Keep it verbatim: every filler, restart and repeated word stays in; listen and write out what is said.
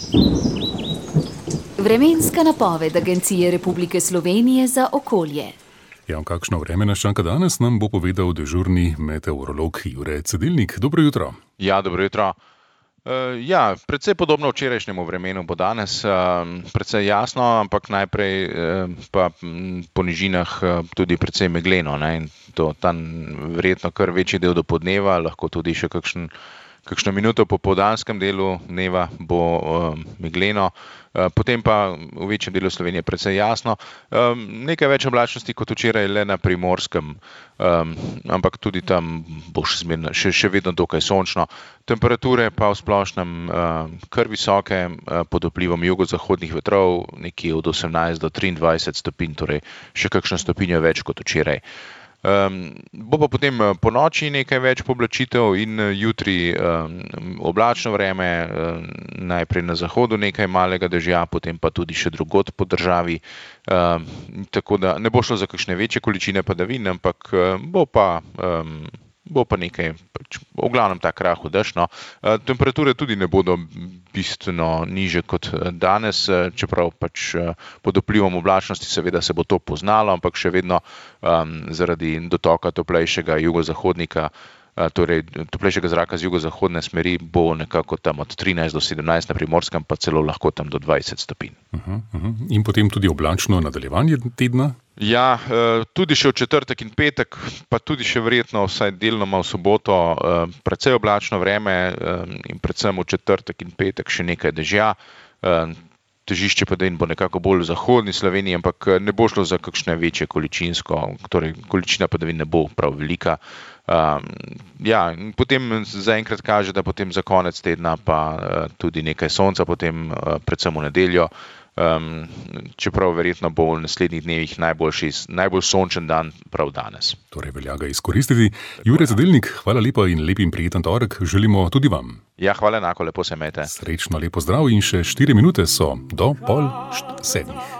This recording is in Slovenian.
Vremenska napoved Agencije Republike Slovenije za okolje. Ja, kakšno vreme nas čaka danes, nam bo povedal dežurni meteorolog Jure Cedilnik. Dobro jutro. Ja, dobro jutro. Uh, ja, precej podobno včerajšnjemu vremenu bo danes, uh, precej jasno, ampak najprej uh, pa m, po nižinah uh, tudi precej megleno, ne, in to tam verjetno kar večji del do podneva, lahko tudi še kakšen, kakšno minuto po popoldanskem delu dneva bo uh, megleno, uh, potem pa v večjem delu Slovenije precej jasno, um, nekaj več oblačnosti kot včeraj le na Primorskem, um, ampak tudi tam bo še, zmerno, še, še vedno dokaj sončno. Temperature pa v splošnem uh, kar visoke, uh, pod vplivom jugozahodnih vetrov, nekje od osemnajst do triindvajset stopinj, torej še kakšno stopinjo več kot včeraj. Um, bo pa potem po noči nekaj več pooblačitev in jutri um, oblačno vreme, um, najprej na zahodu nekaj malega dežja, potem pa tudi še drugod po državi, um, tako da ne bo šlo za kakšne večje količine padavin, ampak um, bo pa um, bo pa nekaj, pač, v glavnem tak rahel dež, no. Temperature tudi ne bodo bistveno niže kot danes, čeprav pač pod vplivom oblačnosti seveda se bo to poznalo, ampak še vedno um, zaradi dotoka toplejšega jugozahodnika, torej toplejšega zraka z jugozahodne smeri bo nekako tam od trinajst do sedemnajst, na Primorskem pa celo lahko tam do dvajset stopinj. Uh-huh, uh-huh. In potem tudi oblačno nadaljevanje tedna? Ja, tudi še v četrtek in petek, pa tudi še verjetno vsaj delnoma v soboto precej oblačno vreme in predvsem v četrtek in petek še nekaj dežja. Težišče padavin bo nekako bolj v zahodni Sloveniji, ampak ne bo šlo za kakšne večje količinsko, torej količina padavin ne bo prav velika. Um, ja, potem zaenkrat kaže, da potem za konec tedna pa uh, tudi nekaj sonca, potem uh, predvsem v nedeljo, um, čeprav verjetno bo v naslednjih dnevih najboljši, najbolj sončen dan prav danes. Torej velja ga izkoristiti. Jure Cedilnik, hvala lepa in lep in prijeten torek želimo tudi vam. Ja, hvala enako, lepo se imejte. Srečno, lepo zdrav in še štiri minute so do pol sedmih.